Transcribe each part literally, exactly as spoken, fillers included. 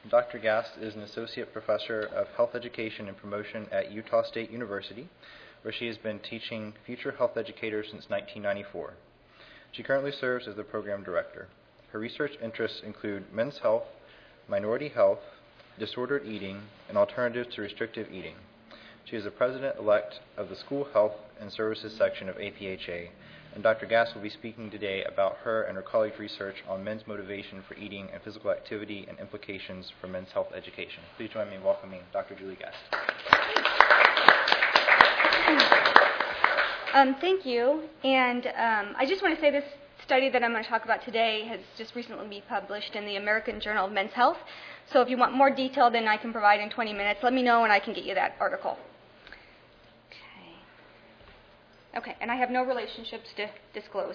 Doctor Gast is an associate professor of health education and promotion at Utah State University, where she has been teaching future health educators since nineteen ninety-four. She currently serves as the program director. Her research interests include men's health, minority health, disordered eating, and alternatives to restrictive eating. She is the president-elect of the School Health and Services section of A P H A, and Doctor Gast will be speaking today about her and her colleagues' research on men's motivation for eating and physical activity and implications for men's health education. Please join me in welcoming Doctor Julie Gast. Um, thank you. And um, I just want to say this study that I'm going to talk about today has just recently been published in the American Journal of Men's Health. So if you want more detail than I can provide in twenty minutes, let me know and I can get you that article. Okay, and I have no relationships to disclose.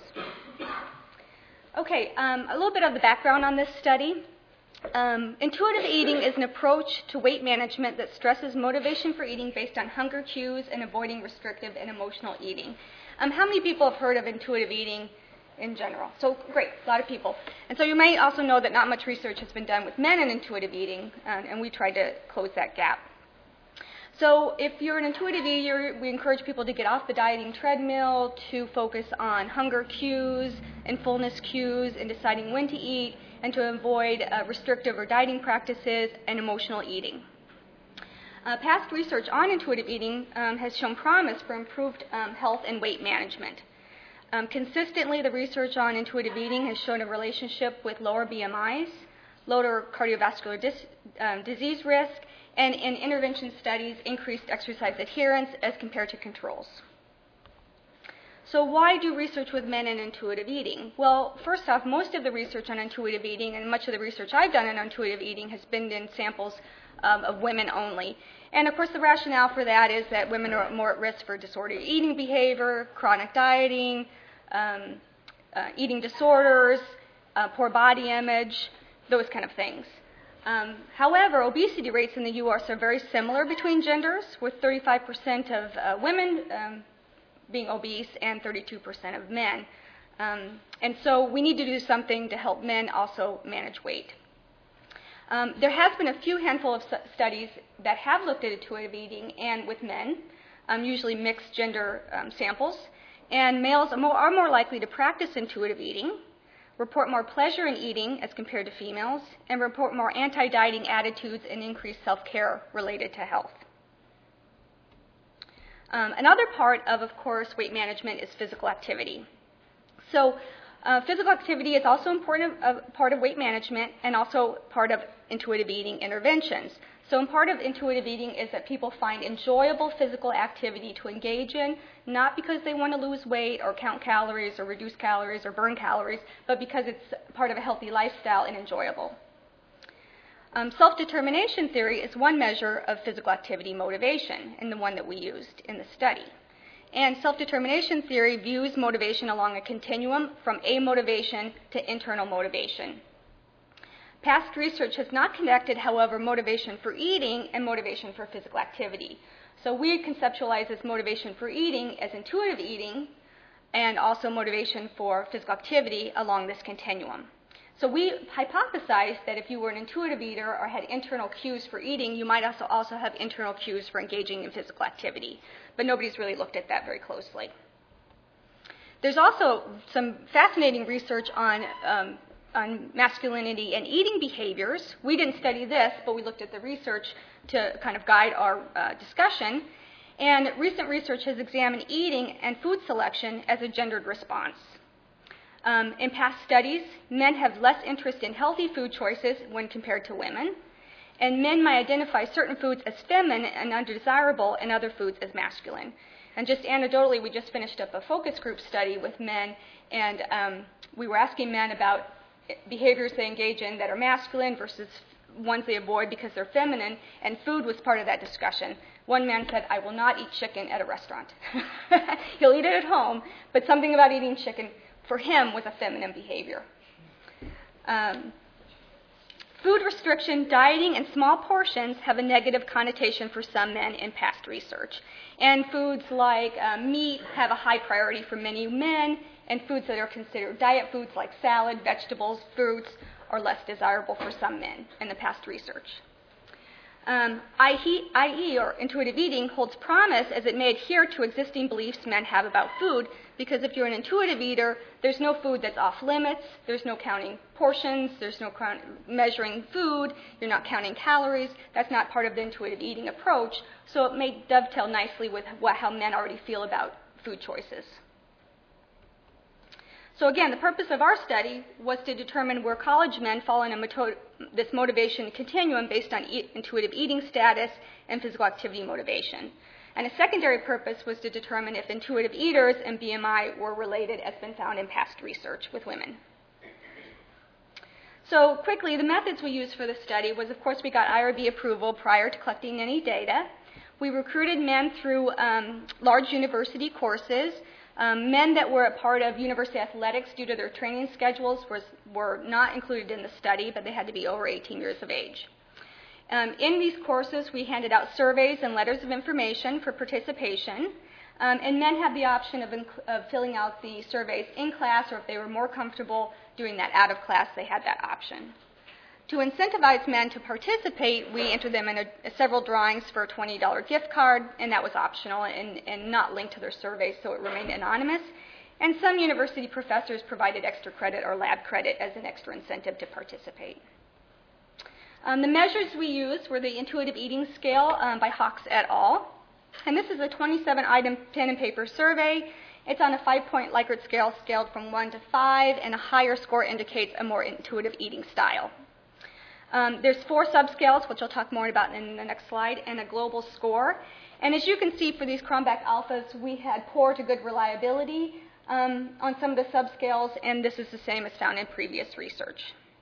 Okay, um, a little bit of the background on this study. Um, intuitive eating is an approach to weight management that stresses motivation for eating based on hunger cues and avoiding restrictive and emotional eating. Um, how many people have heard of intuitive eating in general? So great, a lot of people. And so you might also know that not much research has been done with men in intuitive eating, uh, and we tried to close that gap. So if you're an intuitive eater, we encourage people to get off the dieting treadmill, to focus on hunger cues and fullness cues and deciding when to eat, and to avoid uh, restrictive or dieting practices and emotional eating. Uh, past research on intuitive eating um, has shown promise for improved um, health and weight management. Um, consistently, the research on intuitive eating has shown a relationship with lower B M Is, lower cardiovascular dis- um, disease risk, and in intervention studies, increased exercise adherence as compared to controls. So why do research with men in intuitive eating? Well, first off, most of the research on intuitive eating and much of the research I've done on intuitive eating has been in samples um, of women only. And of course, the rationale for that is that women are more at risk for disordered eating behavior, chronic dieting, um, uh, eating disorders, uh, poor body image, those kind of things. Um, however, obesity rates in the U S are very similar between genders, with thirty-five percent of uh, women um, being obese and thirty-two percent of men. Um, and so we need to do something to help men also manage weight. Um, there has been a few handful of st- studies that have looked at intuitive eating and with men, um, usually mixed gender um, samples. And males are more, are more likely to practice intuitive eating, report more pleasure in eating as compared to females, and report more anti-dieting attitudes and increased self-care related to health. Um, another part of, of course, weight management is physical activity. So uh, physical activity is also important of, uh, part of weight management and also part of intuitive eating interventions. So in part of intuitive eating is that people find enjoyable physical activity to engage in, not because they want to lose weight or count calories or reduce calories or burn calories, but because it's part of a healthy lifestyle and enjoyable. Um, self-determination theory is one measure of physical activity motivation, and the one that we used in the study. And self-determination theory views motivation along a continuum from amotivation to internal motivation. Past research has not connected, however, motivation for eating and motivation for physical activity. So we conceptualize this motivation for eating as intuitive eating and also motivation for physical activity along this continuum. So we hypothesized that if you were an intuitive eater or had internal cues for eating, you might also, also have internal cues for engaging in physical activity. But nobody's really looked at that very closely. There's also some fascinating research on um, on masculinity and eating behaviors. We didn't study this, but we looked at the research to kind of guide our uh, discussion. And recent research has examined eating and food selection as a gendered response. Um, in past studies, men have less interest in healthy food choices when compared to women, and men might identify certain foods as feminine and undesirable and other foods as masculine. And just anecdotally, we just finished up a focus group study with men, and um, we were asking men about behaviors they engage in that are masculine versus ones they avoid because they're feminine, and food was part of that discussion. One man said, I will not eat chicken at a restaurant. He'll eat it at home, but something about eating chicken for him was a feminine behavior. Um, food restriction, dieting, and small portions have a negative connotation for some men in past research. And foods like uh, meat have a high priority for many men, and foods that are considered diet foods like salad, vegetables, fruits or less desirable for some men in the past research. Um, I E, or intuitive eating, holds promise as it may adhere to existing beliefs men have about food, because if you're an intuitive eater, there's no food that's off limits, there's no counting portions, there's no count- measuring food, you're not counting calories. That's not part of the intuitive eating approach, so it may dovetail nicely with what, how men already feel about food choices. So again, the purpose of our study was to determine where college men fall in a moto- this motivation continuum based on e- intuitive eating status and physical activity motivation. And a secondary purpose was to determine if intuitive eaters and B M I were related, as been found in past research with women. So quickly, the methods we used for the study was, of course, we got I R B approval prior to collecting any data. We recruited men through um, large university courses. Um, men that were a part of university athletics due to their training schedules was, were not included in the study, but they had to be over eighteen years of age. Um, in these courses, we handed out surveys and letters of information for participation, um, and men had the option of, inc- of filling out the surveys in class, or if they were more comfortable doing that out of class, they had that option. To incentivize men to participate, we entered them in a, a several drawings for a twenty dollars gift card, and that was optional and, and not linked to their surveys, so it remained anonymous. And some university professors provided extra credit or lab credit as an extra incentive to participate. Um, the measures we used were the intuitive eating scale um, by Hawks et al. And this is a twenty-seven item pen and paper survey. It's on a five-point Likert scale scaled from one to five, and a higher score indicates a more intuitive eating style. Um, there's four subscales, which I'll talk more about in the next slide, and a global score. And as you can see, for these Cronbach alphas, we had poor to good reliability um, on some of the subscales, and this is the same as found in previous research.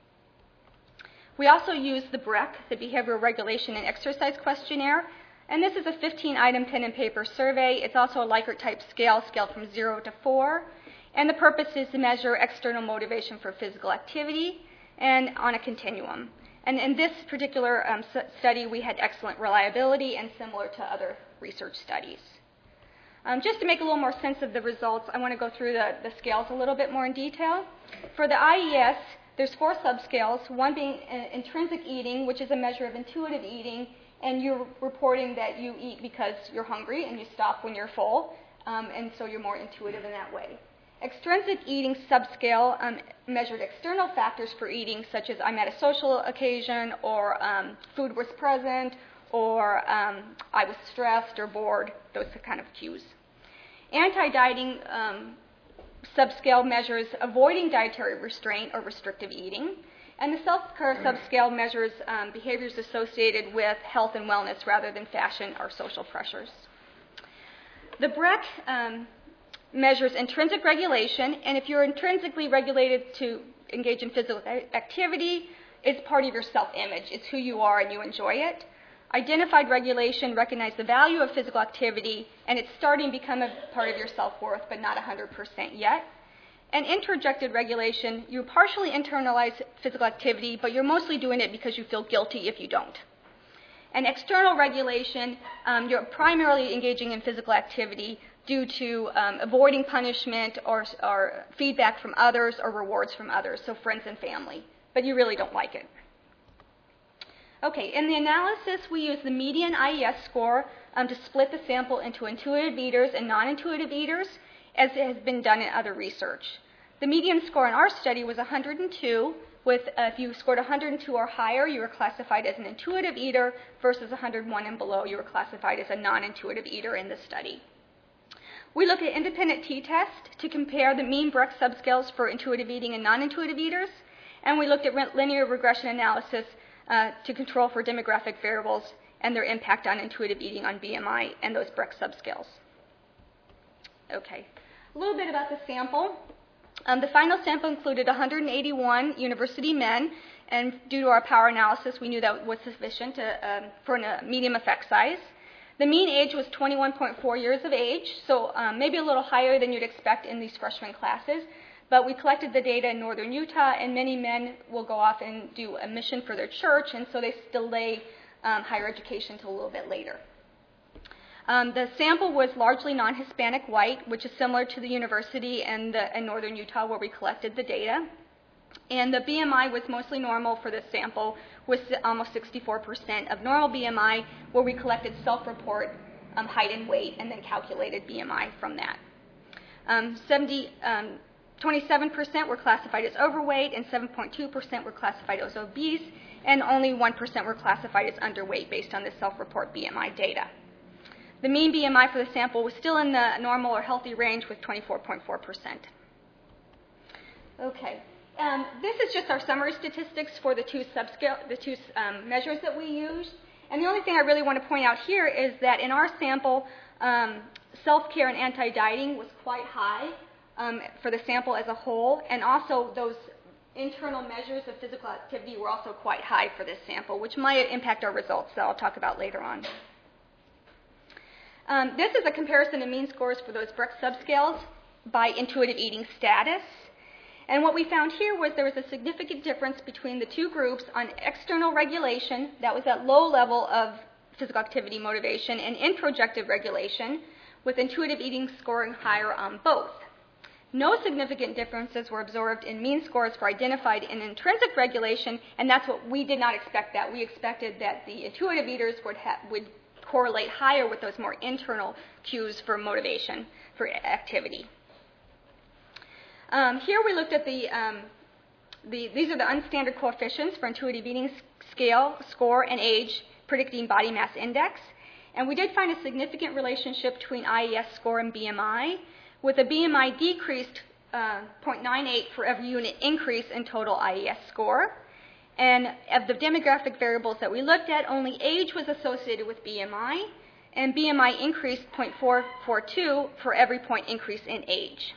We also used the B R E C, the Behavioral Regulation and Exercise Questionnaire, and this is a fifteen item pen and paper survey. It's also a Likert-type scale, scaled from zero to four, and the purpose is to measure external motivation for physical activity and on a continuum. And in this particular um, study, we had excellent reliability and similar to other research studies. Um, just to make a little more sense of the results, I want to go through the, the scales a little bit more in detail. For the I E S, there's four subscales, one being uh, intrinsic eating, which is a measure of intuitive eating, and you're reporting that you eat because you're hungry and you stop when you're full, um, and so you're more intuitive in that way. Extrinsic eating subscale um, measured external factors for eating, such as I'm at a social occasion, or um, food was present, or um, I was stressed or bored, those kind of cues. Anti-dieting um, subscale measures avoiding dietary restraint or restrictive eating, and the self-care subscale measures um, behaviors associated with health and wellness rather than fashion or social pressures. The B R E C um, measures intrinsic regulation, and if you're intrinsically regulated to engage in physical activity, it's part of your self-image. It's who you are and you enjoy it. Identified regulation recognizes the value of physical activity, and it's starting to become a part of your self-worth, but not one hundred percent yet. And introjected regulation, you partially internalize physical activity, but you're mostly doing it because you feel guilty if you don't. And external regulation, um, you're primarily engaging in physical activity due to um, avoiding punishment or, or feedback from others or rewards from others, so friends and family, but you really don't like it. Okay, in the analysis, we use the median I E S score um, to split the sample into intuitive eaters and non-intuitive eaters, as it has been done in other research. The median score in our study was one hundred two, with uh, if you scored one hundred two or higher, you were classified as an intuitive eater, versus one hundred one and below, you were classified as a non-intuitive eater in this study. We looked at independent t-test to compare the mean B R E C subscales for intuitive eating and non-intuitive eaters, and we looked at re- linear regression analysis uh, to control for demographic variables and their impact on intuitive eating on B M I and those B R E C subscales. Okay, a little bit about the sample. Um, the final sample included one hundred eighty-one university men, and due to our power analysis, we knew that was sufficient to, um, for a medium effect size. The mean age was twenty-one point four years of age, so um, maybe a little higher than you'd expect in these freshman classes, but we collected the data in northern Utah, and many men will go off and do a mission for their church, and so they delay um, higher education until a little bit later. Um, the sample was largely non-Hispanic white, which is similar to the university and the, in northern Utah where we collected the data. And the B M I was mostly normal for this sample, with almost sixty-four percent of normal B M I, where we collected self-report um, height and weight and then calculated B M I from that. Um, seventy, um, twenty-seven percent were classified as overweight, and seven point two percent were classified as obese, and only one percent were classified as underweight based on the self-report B M I data. The mean B M I for the sample was still in the normal or healthy range with twenty-four point four percent. Okay. Um, this is just our summary statistics for the two subscale, the two um, measures that we used. And the only thing I really want to point out here is that in our sample, um, self-care and anti-dieting was quite high um, for the sample as a whole, and also those internal measures of physical activity were also quite high for this sample, which might impact our results that I'll talk about later on. Um, this is a comparison of mean scores for those Brecht subscales by intuitive eating status. And what we found here was there was a significant difference between the two groups on external regulation, that was at low level of physical activity motivation, and introjective regulation, with intuitive eating scoring higher on both. No significant differences were observed in mean scores for identified and intrinsic regulation, and that's what we did not expect that. We expected that the intuitive eaters would, ha- would correlate higher with those more internal cues for motivation, for activity. Um, here we looked at the, um, the, these are the unstandard coefficients for intuitive eating scale, score, and age, predicting body mass index. And we did find a significant relationship between I E S score and B M I, with a B M I decreased uh, zero point nine eight for every unit increase in total I E S score. And of the demographic variables that we looked at, only age was associated with B M I, and B M I increased zero point four four two for every point increase in age.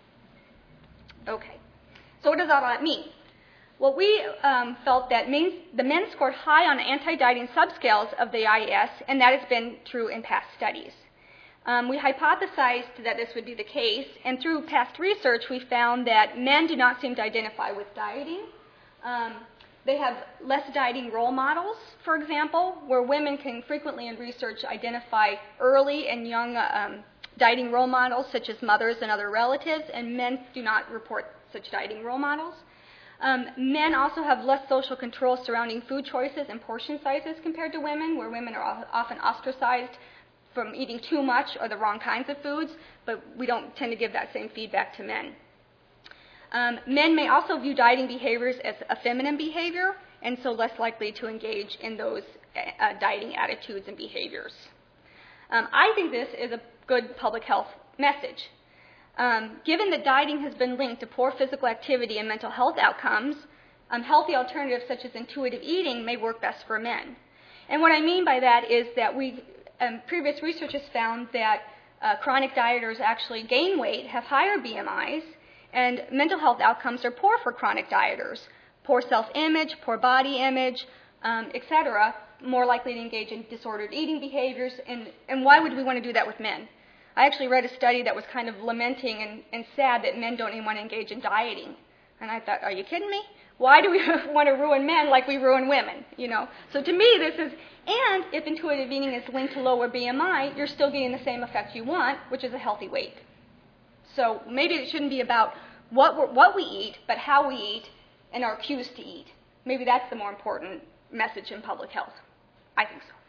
Okay, so what does all that mean? Well, we um, felt that men, the men scored high on anti-dieting subscales of the I E S, and that has been true in past studies. Um, we hypothesized that this would be the case, and through past research, we found that men do not seem to identify with dieting. Um, they have less dieting role models, for example, where women can frequently in research identify early and young um, dieting role models, such as mothers and other relatives, and men do not report such dieting role models. Um, men also have less social control surrounding food choices and portion sizes compared to women, where women are often ostracized from eating too much or the wrong kinds of foods, but we don't tend to give that same feedback to men. Um, men may also view dieting behaviors as a feminine behavior, and so less likely to engage in those uh, dieting attitudes and behaviors. Um, I think this is a good public health message. Um, given that dieting has been linked to poor physical activity and mental health outcomes, um, healthy alternatives such as intuitive eating may work best for men. And what I mean by that is that we, um, previous research has found that uh, chronic dieters actually gain weight, have higher B M Is, and mental health outcomes are poor for chronic dieters. Poor self-image, poor body image, um, et cetera, more likely to engage in disordered eating behaviors. And, and why would we want to do that with men? I actually read a study that was kind of lamenting and, and sad that men don't even want to engage in dieting. And I thought, are you kidding me? Why do we want to ruin men like we ruin women? You know. So to me, this is, and if intuitive eating is linked to lower B M I, you're still getting the same effect you want, which is a healthy weight. So maybe it shouldn't be about what we're, what we eat, but how we eat and our cues to eat. Maybe that's the more important message in public health. I think so.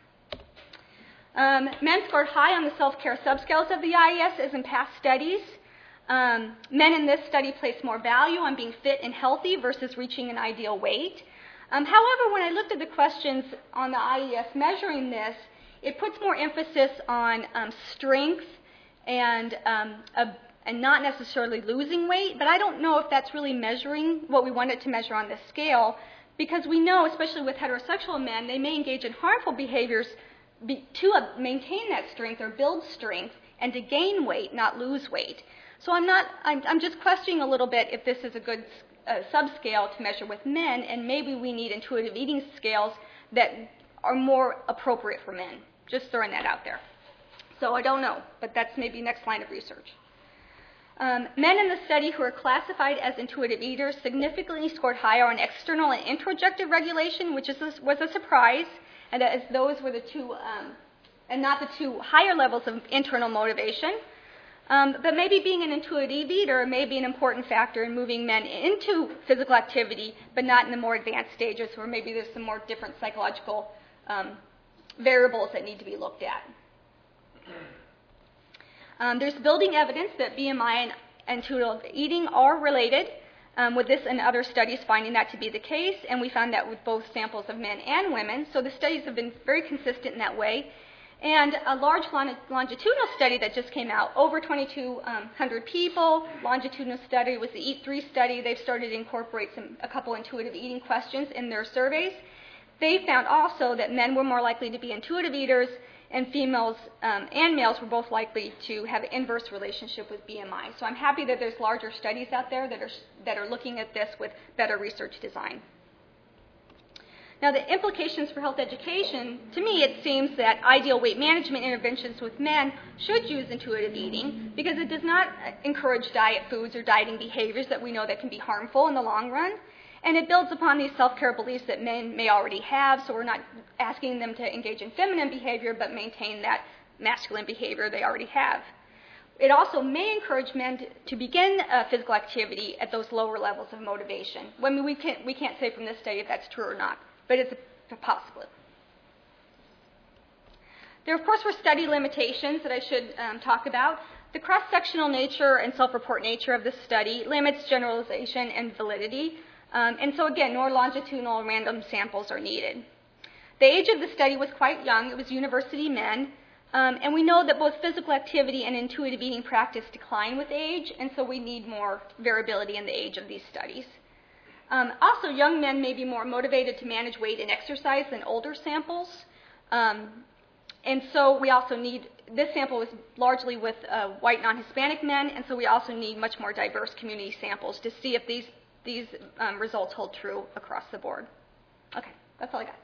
Um, men scored high on the self-care subscales of the I E S as in past studies. Um, men in this study placed more value on being fit and healthy versus reaching an ideal weight. Um, however, when I looked at the questions on the I E S measuring this, it puts more emphasis on um, strength and, um, a, and not necessarily losing weight, but I don't know if that's really measuring what we want it to measure on this scale, because we know, especially with heterosexual men, they may engage in harmful behaviors Be, to uh, maintain that strength or build strength and to gain weight, not lose weight. So I'm not, I'm, I'm just questioning a little bit if this is a good uh, subscale to measure with men, and maybe we need intuitive eating scales that are more appropriate for men. Just throwing that out there. So I don't know, but that's maybe next line of research. Um, men in the study who are classified as intuitive eaters significantly scored higher on external and introjective regulation, which is a, was a surprise. And as those were the two, um, and not the two higher levels of internal motivation. Um, but maybe being an intuitive eater may be an important factor in moving men into physical activity, but not in the more advanced stages where maybe there's some more different psychological um, variables that need to be looked at. Um, there's building evidence that B M I and intuitive eating are related, um, with this and other studies finding that to be the case, and we found that with both samples of men and women. So the studies have been very consistent in that way. And a large longitudinal study that just came out, over twenty-two hundred people, longitudinal study was the EAT three study. They've started to incorporate some, a couple intuitive eating questions in their surveys. They found also that men were more likely to be intuitive eaters, and females um, and males were both likely to have an inverse relationship with B M I. So I'm happy that there's larger studies out there that are, that are looking at this with better research design. Now, the implications for health education, to me, it seems that ideal weight management interventions with men should use intuitive eating because it does not encourage diet foods or dieting behaviors that we know that can be harmful in the long run. And it builds upon these self-care beliefs that men may already have, so we're not asking them to engage in feminine behavior but maintain that masculine behavior they already have. It also may encourage men to, to begin uh, physical activity at those lower levels of motivation. I mean, we can't, we can't say from this study if that's true or not, but it's a possibility. There, of course, were study limitations that I should um, talk about. The cross-sectional nature and self-report nature of this study limits generalization and validity. Um, and so, again, more longitudinal random samples are needed. The age of the study was quite young. It was university men. Um, and we know that both physical activity and intuitive eating practice decline with age, and so we need more variability in the age of these studies. Um, also, young men may be more motivated to manage weight and exercise than older samples. Um, and so we also need, this sample was largely with uh, white non-Hispanic men, and so we also need much more diverse community samples to see if these, these um, results hold true across the board. Okay, that's all I got.